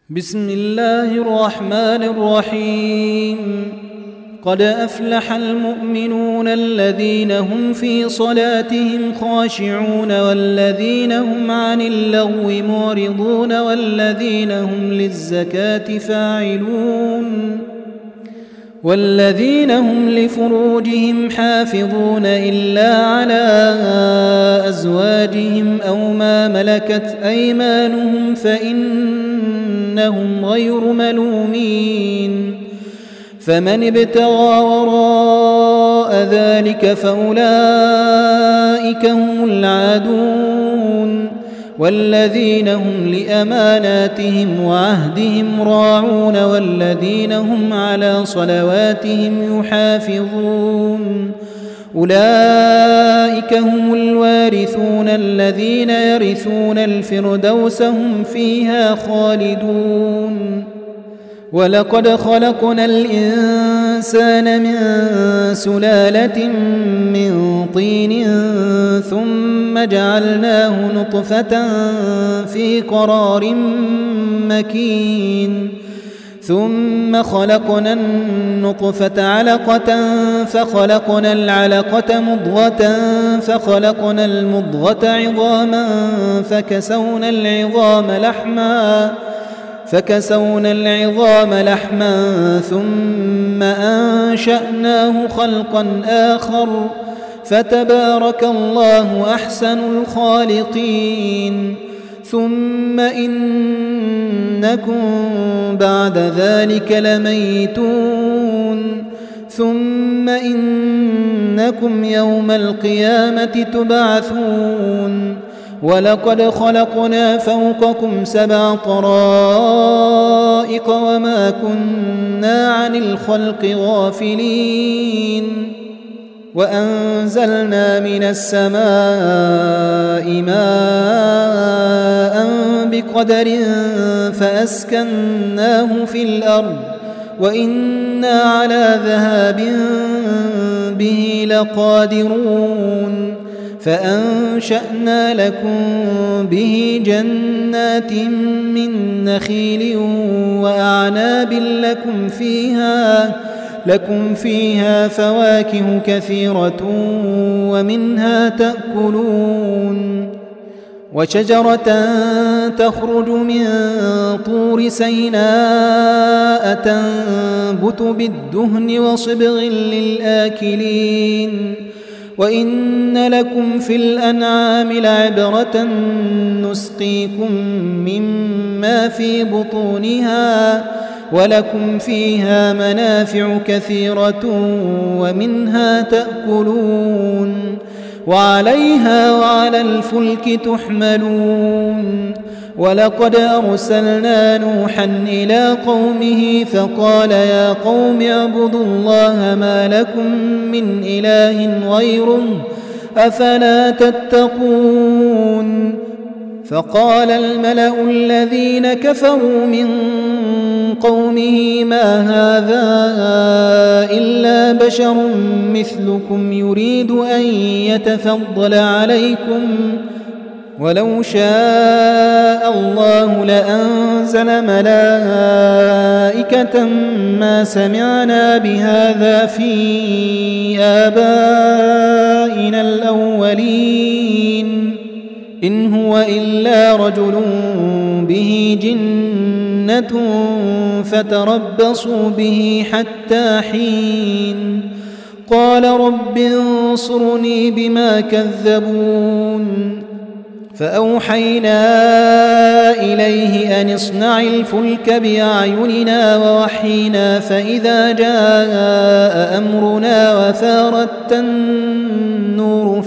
بسم الله الرحمن الرحيم. قد أفلح المؤمنون الذين هم في صلاتهم خاشعون والذين هم عن اللغو معرضون والذين هم للزكاة فاعلون والذين هم لفروجهم حافظون إلا على أزواجهم أو ما ملكت أيمانهم فإنهم غير ملومين. فمن ابتغى وراء ذلك فأولئك هم العادون والذين هم لأماناتهم وعهدهم راعون والذين هم على صلواتهم يحافظون. أولئك هم الوارثون الذين يرثون الفردوس هم فيها خالدون. ولقد خلقنا الإنسان من سلالة من طين ثم جعلناه نطفة في قرار مكين ثم خلقنا النطفة علقة فخلقنا العلقة مضغة فخلقنا المضغة عظاما فكسونا العظام لحما ثم أنشأناه خلقا آخر فتبارك الله أحسن الخالقين. ثم إنكم بعد ذلك لميتون ثم إنكم يوم القيامة تبعثون. ولقد خلقنا فوقكم 7 طرائق وما كنا عن الخلق غافلين. وأنزلنا من السماء ماء بقدر فأسكناه في الأرض وإنا على ذهاب به لقادرون. فأنشأنا لكم به جنات من نخيل وأعناب لكم فيها فواكه كثيرة ومنها تأكلون. وشجرة تخرج من طور سيناء تنبت بالدهن وصبغ للآكلين. وإن لكم في الأنعام لعبرة نسقيكم مما في بطونها ولكم فيها منافع كثيرة ومنها تأكلون وعليها وعلى الفلك تحملون. ولقد أرسلنا نوحا إلى قومه فقال يا قوم اعبدوا الله ما لكم من إله غيره أفلا تتقون. فقال الملأ الذين كفروا من قومه ما هذا إلا بشر مثلكم يريد أن يتفضل عليكم ولو شاء الله لأنزل ملائكة ما سمعنا بهذا في آبائنا الأولين إن هو إلا رجل به جنة فتربصوا به حتى حين. قال رب انصرني بما كذبون. فأوحينا إليه أن اصنع الفلك بأعيننا ووحينا فإذا جاء أمرنا وفارت النور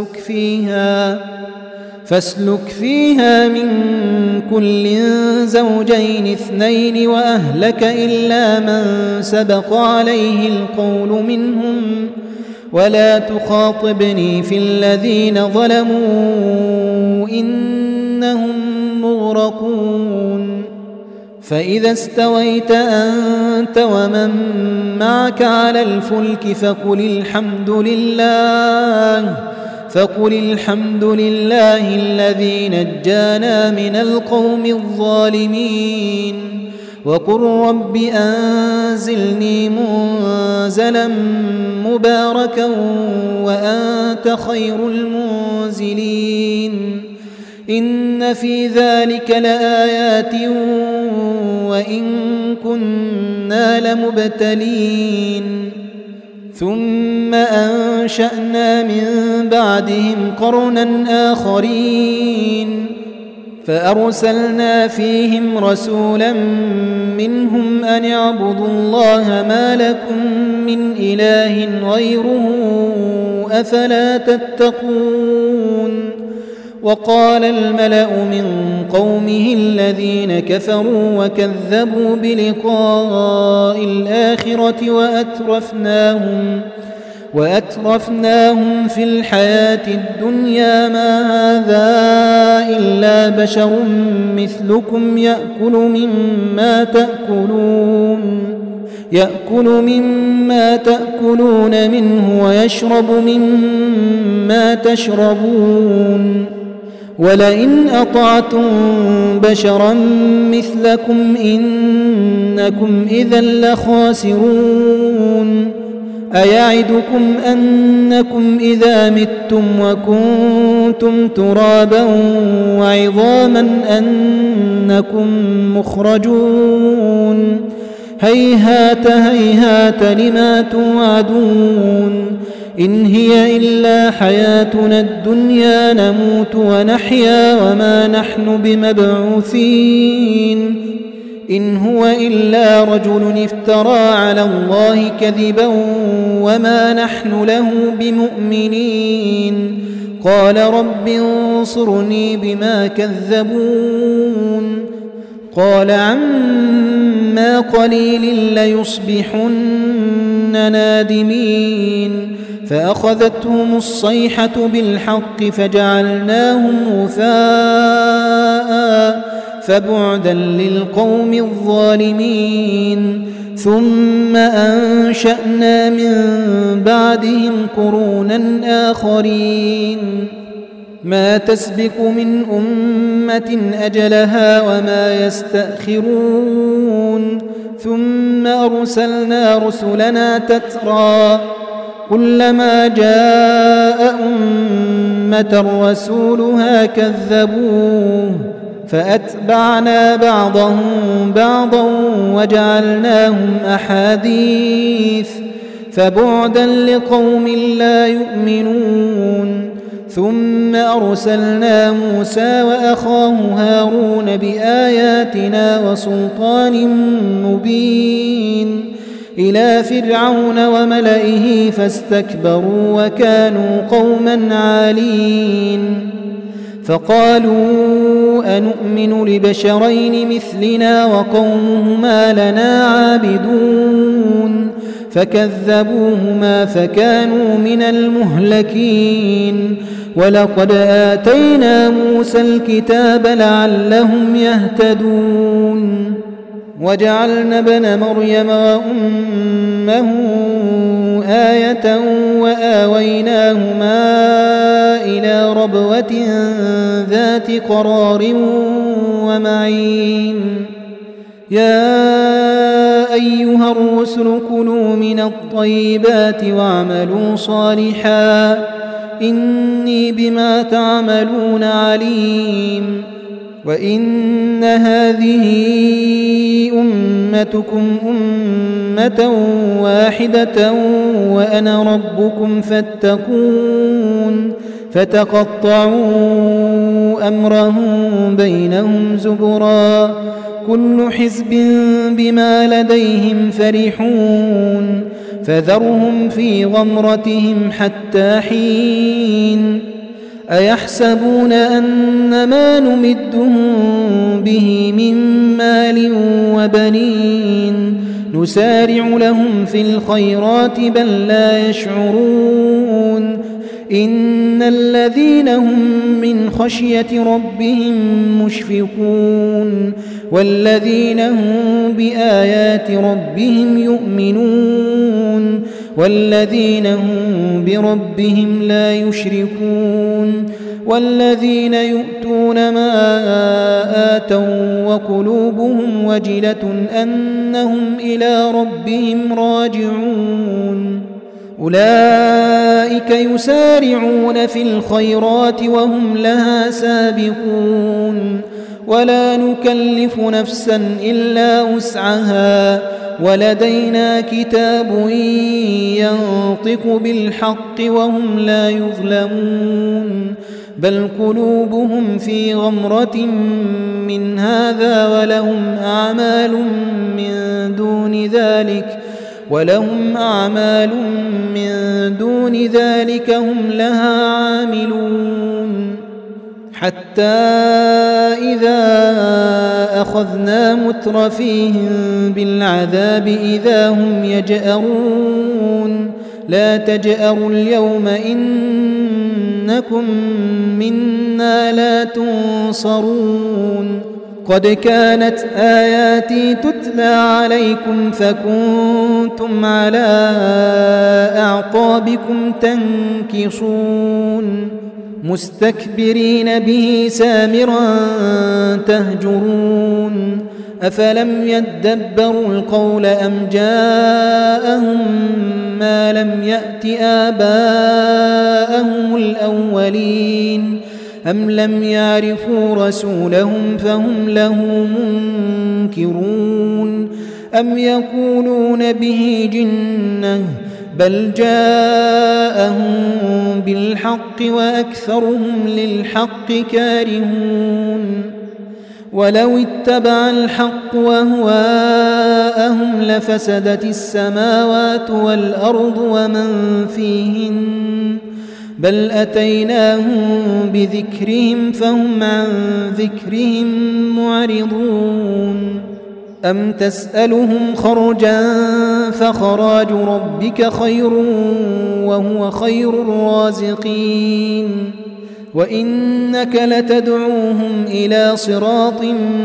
فاسلك فيها من كل زوجين 2 وأهلك إلا من سبق عليه القول منهم ولا تخاطبني في الذين ظلموا إنهم مغرقون. فإذا استويت أنت ومن معك على الفلك فقل فقل الحمد لله الذي نجانا من القوم الظالمين وقل رب أنزلني منزلا مباركا وأنت خير المنزلين إن في ذلك لآيات وإن كنا لمبتلين ثم أنشأنا من بعدهم قرنا آخرين فأرسلنا فيهم رسولا منهم أن اعبدوا الله ما لكم من إله غيره أفلا تتقون وقال الملأ من قومه الذين كفروا وكذبوا بلقاء الآخرة وأترفناهم في الحياة الدنيا ما هذا إلا بشر مثلكم يأكل مما تأكلون منه ويشرب مما تشربون ولئن أطعتم بشرا مثلكم إنكم إذا لخاسرون أيعدكم أنكم إذا متم وكنتم ترابا وعظاما أنكم مخرجون هيهات هيهات لما توعدون إن هي إلا حياتنا الدنيا نموت ونحيا وما نحن بمبعوثين إن هو إلا رجل افترى على الله كذبا وما نحن له بمؤمنين قال رب انصرني بما كذبون قال عما قليل ليصبحن نادمين فأخذتهم الصيحة بالحق فجعلناهم غثاء فبعدا للقوم الظالمين ثم أنشأنا من بعدهم قرونا آخرين ما تسبق من أمة أجلها وما يستأخرون ثم أرسلنا رسلنا تترى كلما جاء أمة رسولها كذبوه فأتبعنا بعضهم بعضا وجعلناهم أحاديث فبعدا لقوم لا يؤمنون ثم أرسلنا موسى وأخاه هارون بآياتنا وسلطان مبين إلى فرعون وملئه فاستكبروا وكانوا قوما عالين فقالوا أنؤمن لبشرين مثلنا وقومهما لنا عابدون فكذبوهما فكانوا من المهلكين ولقد آتينا موسى الكتاب لعلهم يهتدون وجعلنا ابن مريم وأمه آية وآويناهما إلى ربوة ذات قرار ومعين يا أيها الرسل كلوا من الطيبات واعملوا صالحا إني بما تعملون عليم وإن هذه أمتكم أمة واحدة وأنا ربكم فاتقون فتقطعوا أمرهم بينهم زبرا كل حزب بما لديهم فرحون فذرهم في غمرتهم حتى حين أيحسبون أن ما نمدهم به من مال وبنين نسارع لهم في الخيرات بل لا يشعرون إن الذين هم من خشية ربهم مشفقون والذين هم بآيات ربهم يؤمنون والذين هم بربهم لا يشركون والذين يؤتون ما آتوا وقلوبهم وجلة أنهم إلى ربهم راجعون أولئك يسارعون في الخيرات وهم لها سابقون ولا نكلف نفسا إلا وسعها ولدينا كتاب ينطق بالحق وهم لا يظلمون بل قلوبهم في غمرة من هذا ولهم أعمال من دون ذلك هم لها عاملون حتى إذا أخذنا مترفيهم بالعذاب إذا هم يجأرون لا تجأروا اليوم إنكم منا لا تنصرون قد كانت آياتي تتلى عليكم فكنتم على أعقابكم تنكصون مستكبرين به سامرا تهجرون أفلم يدبروا القول أم جاءهم ما لم يأت آباءهم الأولين أم لم يعرفوا رسولهم فهم له منكرون أم يقولون به جنة بل جاءهم بالحق وأكثرهم للحق كارهون ولو اتبع الحق وهواءهم لفسدت السماوات والأرض ومن فيهن بل أتيناهم بذكرهم فهم عن ذكرهم معرضون أم تسألهم خرجا فخراج ربك خير وهو خير الرازقين وإنك لتدعوهم إلى صراط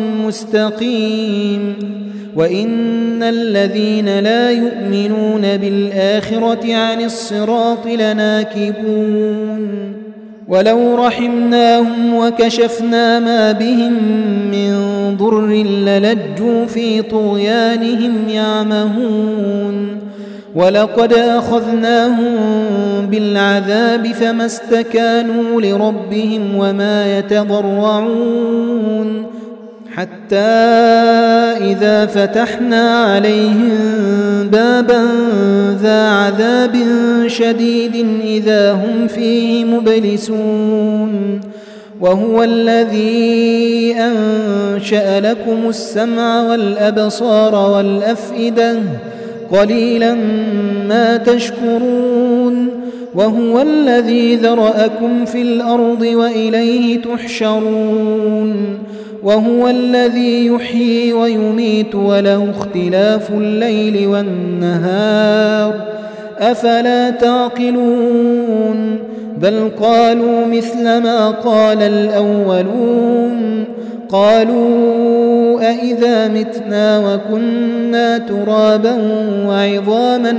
مستقيم وإن الذين لا يؤمنون بالآخرة عن الصراط لناكبون ولو رحمناهم وكشفنا ما بهم من ضر للجوا في طغيانهم يعمهون ولقد أخذناهم بالعذاب فما استكانوا لربهم وما يتضرعون حتى إذا فتحنا عليهم بابا ذا عذاب شديد إذا هم فيه مبلسون وهو الذي أنشأ لكم السمع والأبصار والأفئدة قليلا ما تشكرون وهو الذي ذرأكم في الأرض وإليه تحشرون وهو الذي يحيي ويميت وله اختلاف الليل والنهار أفلا تعقلون بل قالوا مثل ما قال الأولون قالوا أئذا متنا وكنا ترابا وعظاما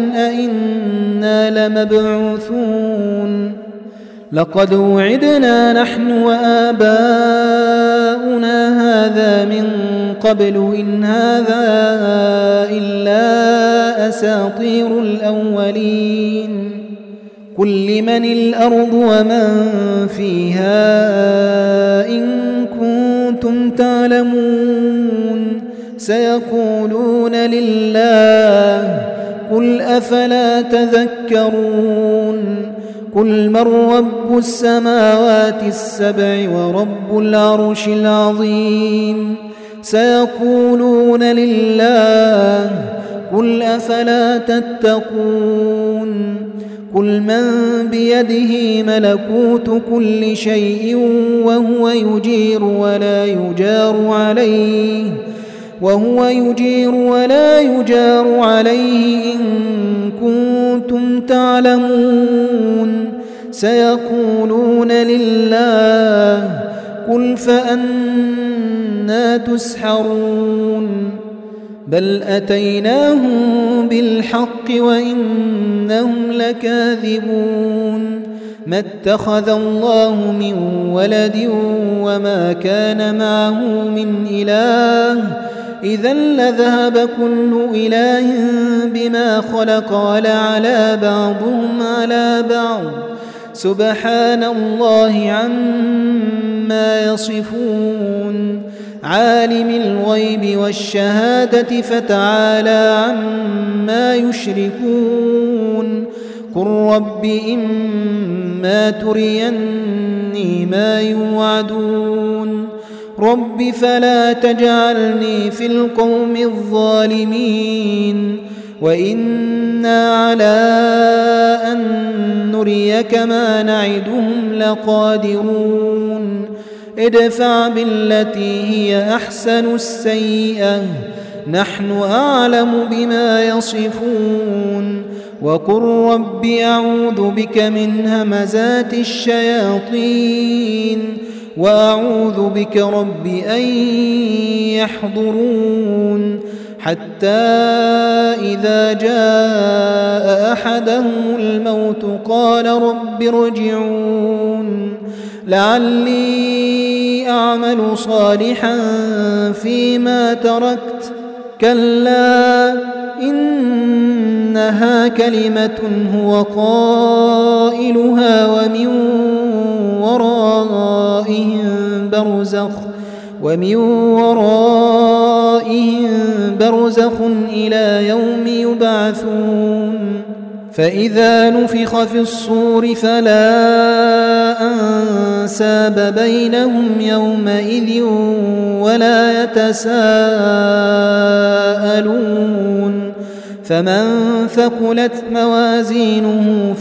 أئنا لمبعوثون لقد وعدنا نحن وآباؤنا هذا من قبل إن هذا إلا أساطير الأولين قل لمن الأرض ومن فيها إن كنتم تعلمون سيقولون لله قل أفلا تذكرون قل من رب السماوات السبع ورب العرش العظيم سيقولون لله قل أفلا تتقون قل من بيده ملكوت كل شيء وهو يجير ولا يجار عليه إن كنتم تعلمون سيقولون لله قل فأنى تسحرون بل أتيناهم بالحق وإنهم لكاذبون ما اتخذ الله من ولد وما كان معه من إله إذا لذهب كل إله بما خلق ولعلى بعضهم على بعض سبحان الله عما يصفون عالم الغيب والشهادة فتعالى عما يشركون قل رب إما تريني ما يوعدون رب فلا تجعلني في القوم الظالمين وإنا على أن نريك ما نعدهم لقادرون ادفع بالتي هي أحسن السيئة نحن أعلم بما يصفون وقل رب أعوذ بك من همزات الشياطين وأعوذ بك رب أن يحضرون حتى إذا جاء أحدهم الموت قال رب ارجعون لعلي أعمل صالحا فيما تركت كلا إنها كلمة هو قائلها ومن ورائهم برزخ إلى يوم يبعثون فإذا نفخ في الصور فلا أنساب بينهم يومئذ ولا يتساءلون فمن ثقلت موازينه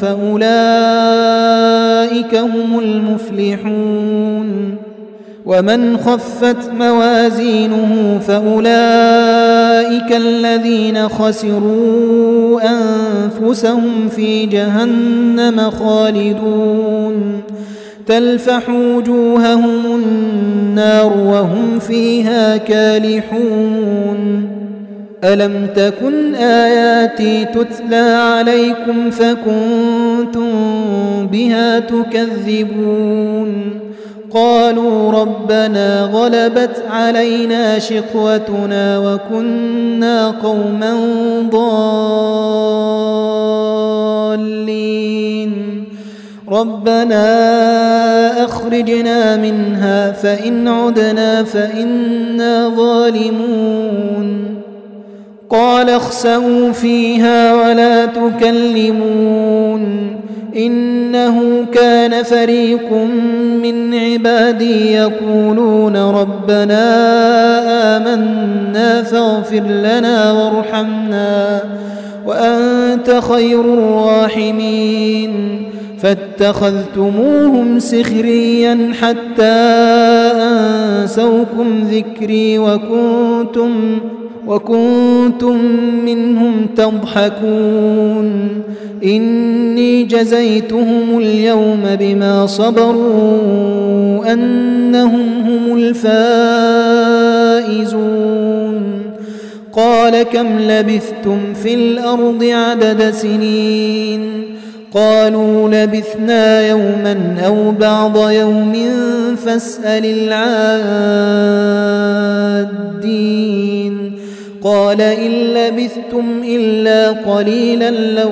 فأولئك هم المفلحون ومن خفت موازينه فأولئك الذين خسروا أنفسهم في جهنم خالدون تلفح وجوههم النار وهم فيها كالحون ألم تكن آياتي تتلى عليكم فكنتم بها تكذبون قالوا ربنا غلبت علينا شقوتنا وكنا قوما ضالين ربنا أخرجنا منها فإن عدنا فإنا ظالمون قال اخسئوا فيها ولا تكلمون إنه كان فريق من عبادي يقولون ربنا آمنا فاغفر لنا وارحمنا وأنت خير الراحمين فاتخذتموهم سخريا حتى أنسوكم ذكري وكنتم منهم تضحكون إني جزيتهم اليوم بما صبروا أنهم هم الفائزون قال كم لبثتم في الأرض عدد سنين قالوا لبثنا يوما أو بعض يوم فاسأل العادين قال إن لبثتم إلا قليلا لو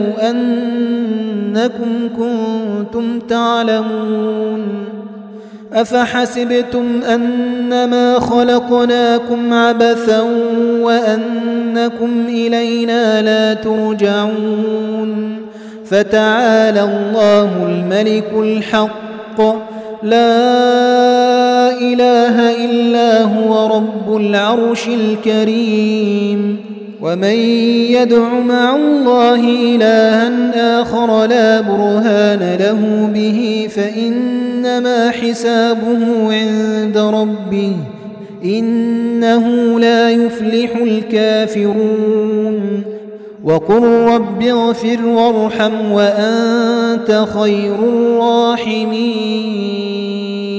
أنكم كنتم تعلمون أفحسبتم أنما خلقناكم عبثا وأنكم إلينا لا ترجعون فتعالى الله الملك الحق لا إله إلا هو رب العرش الكريم ومن يدع مع الله إلها آخر لا برهان له به فإنما حسابه عند ربه إنه لا يفلح الكافرون وقل رب اغفر وارحم وأنت خير الراحمين